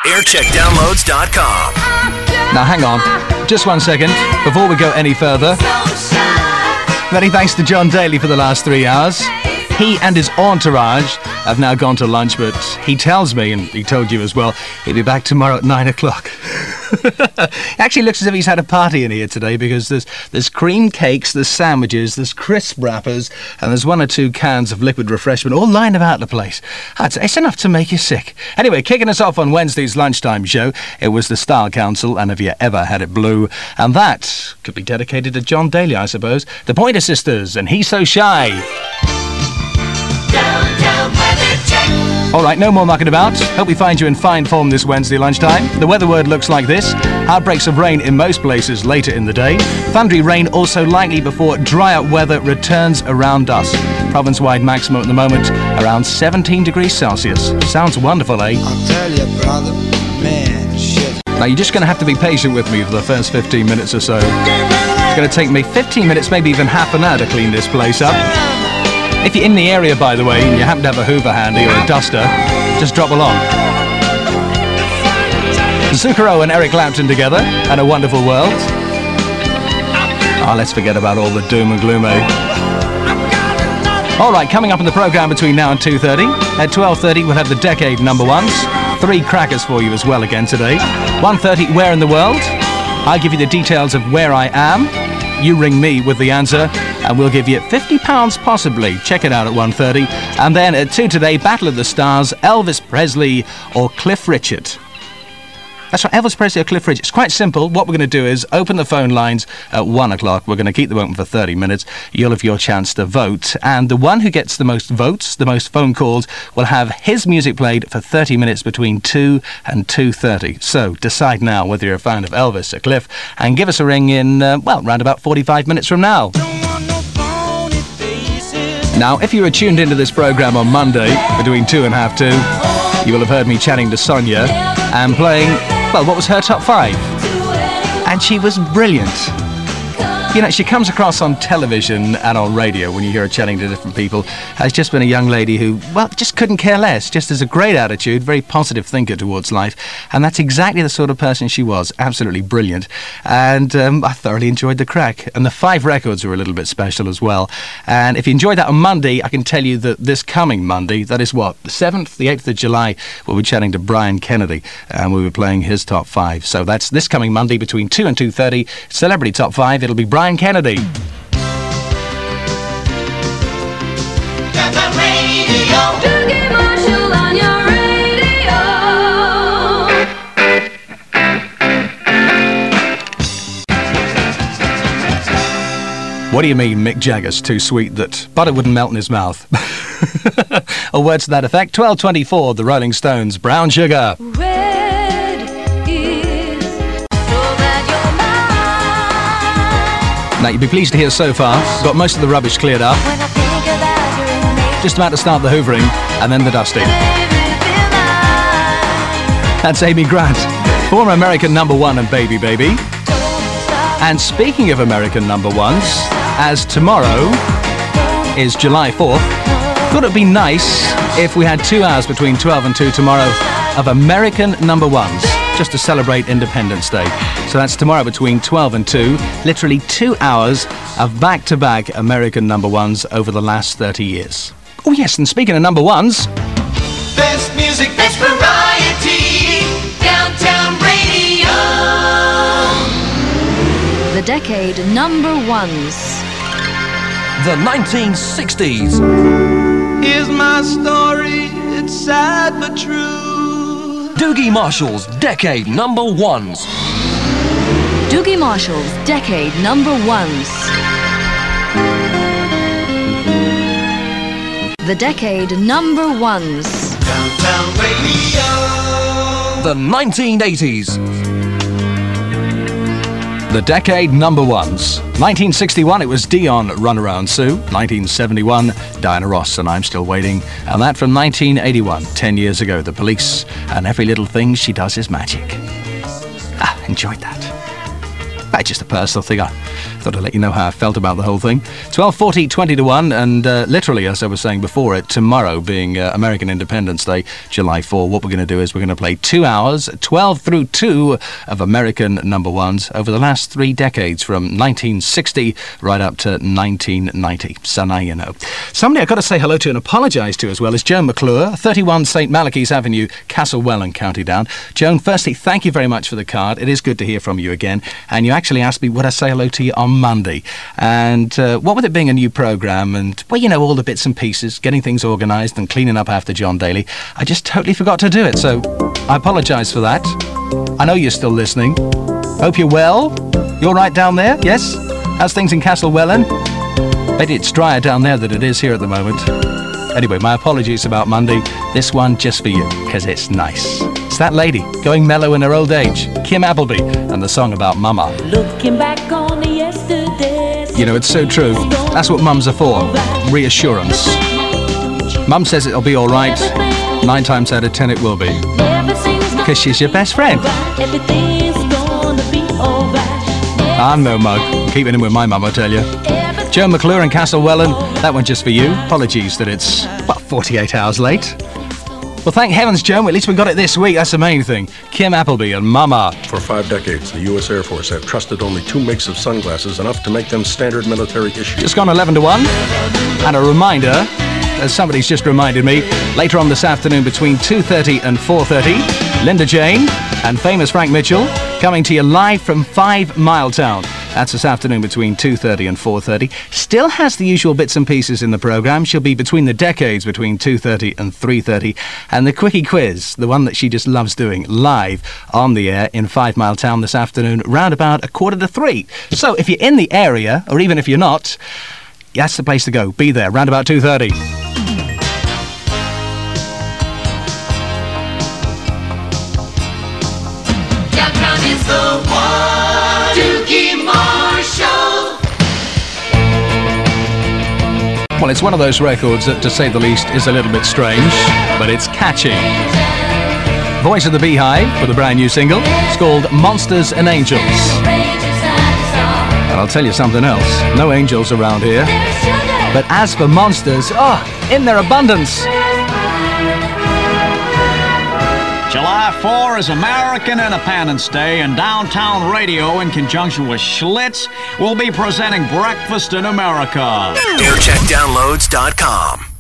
Aircheckdownloads.com. Now hang on, just 1 second, before we go any further. Many thanks to John Daly for the last 3 hours. He and his entourage have now gone to lunch, but he tells me, and he told you as well, he'll be back tomorrow at 9 o'clock. It actually looks as if he's had a party in here today, because there's cream cakes, there's sandwiches, there's crisp wrappers, and there's 1 or 2 cans of liquid refreshment all lined about the place. It's enough to make you sick. Anyway, kicking us off on Wednesday's lunchtime show, it was the Style Council, and Have You Ever Had It Blue? And that could be dedicated to John Daly, I suppose. The Pointer Sisters, and He's So Shy. All right, no more mucking about. Hope we find you in fine form this Wednesday lunchtime. The weather word looks like this. Outbreaks of rain in most places later in the day. Thundery rain also likely before drier weather returns around dusk. Province-wide maximum at the moment around 17 degrees Celsius. Sounds wonderful, eh? I'll tell you, brother, man, shit. Now, you're just going to have to be patient with me for the first 15 minutes or so. It's going to take me 15 minutes, maybe even half an hour to clean this place up. If you're in the area, by the way, and you happen to have a Hoover handy or a duster, just drop along. Zucchero and Eric Clapton together, and A Wonderful World. Let's forget about all the doom and gloom, eh? All right, coming up in the programme between now and 2:30. At 12:30, we'll have the decade number ones. 3 crackers for you as well again today. 1:30, Where in the World? I'll give you the details of where I am. You ring me with the answer, and we'll give you £50 possibly. Check it out at 1:30. And then at 2 today, Battle of the Stars, Elvis Presley or Cliff Richard. That's right, Elvis Presley or Cliff Richard. It's quite simple. What we're going to do is open the phone lines at 1 o'clock. We're going to keep them open for 30 minutes. You'll have your chance to vote. And the one who gets the most votes, the most phone calls, will have his music played for 30 minutes between 2 and 2:30. So decide now whether you're a fan of Elvis or Cliff, and give us a ring in, round about 45 minutes from now. Now, if you were tuned into this programme on Monday between 2 and half 2, you will have heard me chatting to Sonia and playing, what was her top 5? And she was brilliant. You know, she comes across on television and on radio when you hear her chatting to different people has just been a young lady who, just couldn't care less, just has a great attitude, very positive thinker towards life, and that's exactly the sort of person she was. Absolutely brilliant. And I thoroughly enjoyed the crack. And the 5 records were a little bit special as well. And if you enjoyed that on Monday, I can tell you that this coming Monday, that is the 7th, the 8th of July, we'll be chatting to Brian Kennedy, and we'll be playing his top 5. So that's this coming Monday between 2 and 2:30, Celebrity Top 5. It'll be Brian Kennedy. Dougie Marshall on your radio. What do you mean Mick Jagger's too sweet that butter wouldn't melt in his mouth? Or words to that effect. 12:24, the Rolling Stones, Brown Sugar. Now, you'd be pleased to hear so far, got most of the rubbish cleared up. Just about to start the hoovering, and then the dusting. That's Amy Grant, former American #1 and Baby Baby. And speaking of American #1s, as tomorrow is July 4th, thought it'd be nice if we had 2 hours between 12 and 2 tomorrow of American #1s, just to celebrate Independence Day. So that's tomorrow between 12 and 2, literally 2 hours of back-to-back American #1s over the last 30 years. Oh yes, and speaking of #1s... Best music, best variety, Downtown Radio. The decade #1s. The 1960s. Here's my story, it's sad but true. Dougie Marshall's decade #1s. Dougie Marshall's decade #1s. The decade #1s. Downtown Radio. The 1980s. The decade #1s. 1961, it was Dion, Runaround Sue. 1971, Diana Ross, and I'm Still Waiting. And that from 1981, 10 years ago, The Police, and Every Little Thing She Does Is Magic. Enjoyed that. That's just a personal thing. Thought I'd let you know how I felt about the whole thing. 12:40, 20 to 1, and literally, as I was saying before, tomorrow being American Independence Day, July 4, what we're going to do is we're going to play 2 hours, 12 through 2 of American number ones over the last 3 decades, from 1960 right up to 1990. So now you know. Somebody I've got to say hello to and apologise to as well is Joan McClure, 31 St Malachy's Avenue, Castlewellan, County Down. Joan, firstly, thank you very much for the card. It is good to hear from you again. And you actually asked me would I say hello to you on Monday. And what with it being a new programme and, well, you know, all the bits and pieces, getting things organised and cleaning up after John Daly, I just totally forgot to do it. So I apologise for that. I know you're still listening. Hope you're well. You all right down there? Yes? How's things in Castlewellan? Maybe it's drier down there than it is here at the moment. Anyway, my apologies about Monday. This one just for you, because it's nice. It's that lady, going mellow in her old age, Kim Appleby, and the song about Mama. Looking back on the yesterdays. You know, it's so true. That's what mums are for. Reassurance. Mum says it'll be all right. 9 times out of 10 it will be. Because she's your best friend. I'm no mug. I'm keeping in with my mum, I tell you. Joan McClure and Castlewellan, that one just for you. Apologies that it's, 48 hours late. Well, thank heavens, Joan, at least we got it this week. That's the main thing. Kim Appleby and Mama. For 5 decades, the U.S. Air Force have trusted only 2 makes of sunglasses, enough to make them standard military issue. Just gone 11 to 1. And a reminder, as somebody's just reminded me, later on this afternoon between 2:30 and 4:30, Linda Jane and famous Frank Mitchell coming to you live from 5 Mile Town. That's this afternoon between 2:30 and 4:30. Still has the usual bits and pieces in the programme. She'll be between the decades between 2:30 and 3:30. And the Quickie Quiz, the one that she just loves doing, live on the air in 5 Mile Town this afternoon, round about 2:45. So if you're in the area, or even if you're not, that's the place to go. Be there, round about 2:30. Downtown is the one. Doogie Marshall. Well, it's one of those records that, to say the least, is a little bit strange, but it's catchy. Voice of the Beehive with a brand new single. It's called Monsters and Angels. And I'll tell you something else. No angels around here. But as for monsters, in their abundance. July 4 is American Independence Day, and Downtown Radio, in conjunction with Schlitz, will be presenting Breakfast in America. AirCheckDownloads.com.